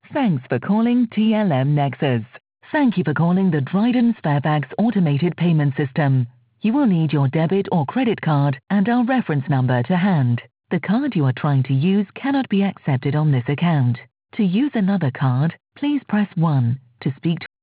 Thanks for calling TLM Nexus. Thank you for calling the Dryden's Fairfax automated payment system. You will need your debit or credit card and our reference number to hand. The card you are trying to use cannot be accepted on this account. To use another card, please press 1. To speak to